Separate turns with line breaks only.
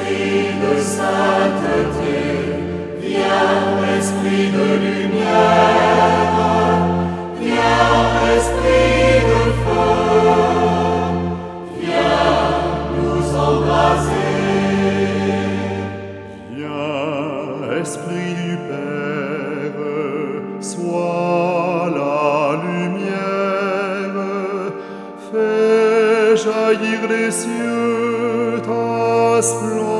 Esprit de sainteté, viens, Esprit de lumière, viens, Esprit de feu, viens nous embraser.
Viens, Esprit du Père, sois la lumière, fais jaillir des cieux ta splendeur.